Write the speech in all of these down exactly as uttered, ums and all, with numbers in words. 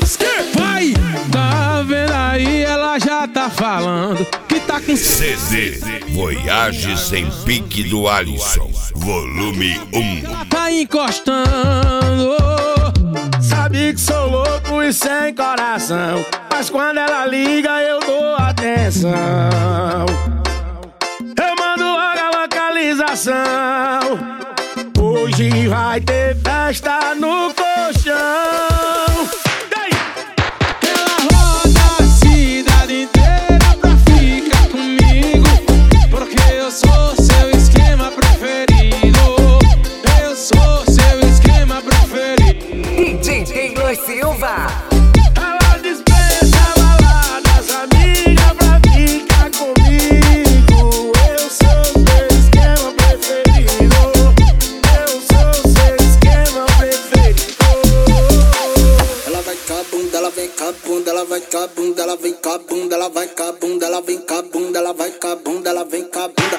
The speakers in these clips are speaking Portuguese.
Vai! Tá vendo aí, ela já tá falando que tá com C D Voyage Sem Pique do Alisson, volume um. Tá encostando. Sabe que sou louco e sem coração, mas quando ela liga eu dou atenção. Eu mando logo a localização. Hoje vai ter festa no colchão. Ela roda a cidade inteira pra ficar comigo, porque eu sou seu esquema preferido. Eu sou seu esquema preferido. D J Taylor Silva. Ela dispensa baladas, amiga, pra ficar comigo. Eu sou seu esquema preferido. Eu sou seu esquema preferido. Ela vai com a bunda, ela vem com a bunda, ela vai com a bunda, ela vem com a bunda, ela vai com a bunda, ela vem com a bunda, ela vai com a bunda, ela vem com a bunda.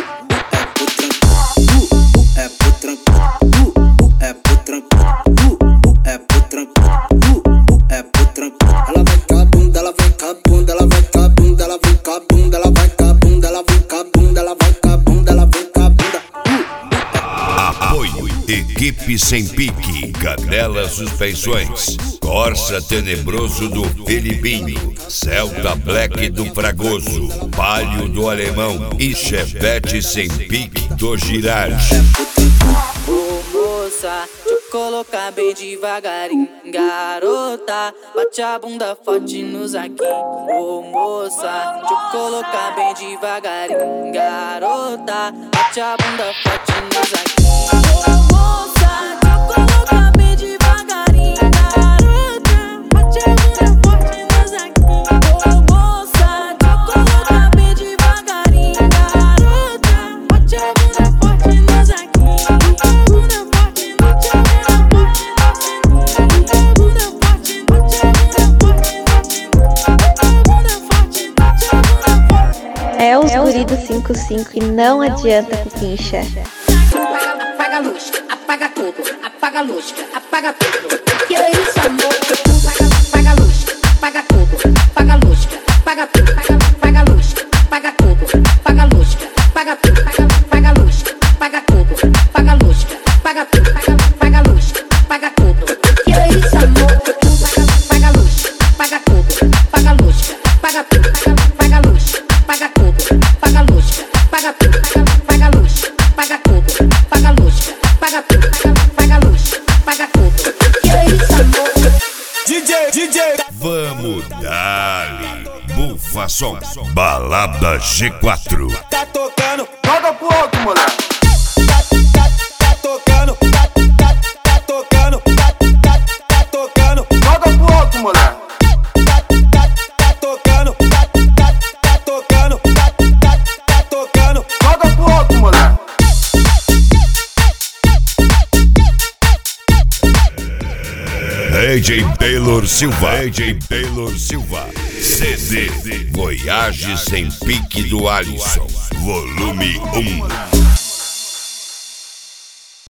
Uh, é pro tranquilo, uh, é pro tranquilo, uh, é pro tranquilo, uh, é pro tranquilo. Ela vai com a bunda, ela vem com a bunda, ela vai com a bunda, ela vem com a bunda, ela vai com a bunda, ela vem com a bunda, ela vai com a bunda, ela vem com a bunda. Apoio Equipe Sem Pique, Canela Suspensões, Corsa Tenebroso do Felipinho, Celta Black do Fragoso, Palio do Alemão e Chevette Sem Pique do Girardi. Ô moça, deixa eu colocar bem devagarinho. Garota, bate a bunda forte nos aqui. Ô moça, deixa eu colocar bem devagarinho. Garota, bate a bunda forte nos aqui. Ô moça, deixa eu colocar bem devagarinho. Garota, bate a bunda forte nos aqui. Ô moça, deixa eu colocar bem devagarinho. Garota, bate a bunda forte nos aqui. Bunda forte, bate a bunda forte nos aqui. Bunda forte, bate a bunda forte nos aqui. É os guri do cinco cinco e não adianta pincha. Apaga a luz, apaga tudo, apaga a luz, apaga tudo. Que é isso, amor? Apaga, apaga a luz, apaga tudo, apaga a luz, apaga tudo, apaga a luz, apaga tudo, apaga a luz, apaga tudo, apaga a luz, apaga tudo, apaga a luz, apaga tudo, apaga a luz, apaga tudo. Que é isso, amor? Apaga a luz, apaga tudo, apaga a luz, apaga tudo, apaga a luz, apaga tudo, apaga a luz, apaga tudo, apaga a luz, apaga tudo, apaga a luz, apaga tudo, apaga a luz, apaga tudo. Que é isso, amor? D J, D J. Vamos dar-lhe Bufa Som, Balada G quatro. Tá tocando, joga pro alto, moleque. Tá, tá, tá tocando, tá, tá, tá tocando, tá, tá, tá tocando, joga pro alto, moleque. Tá, tá, tá tocando, tá, tá, tá tocando, tá, tá, tá tocando, joga pro alto, moleque. D J Taylor Silva, D J Taylor Silva, C D Voyage Sem Pique do Alisson, volume um.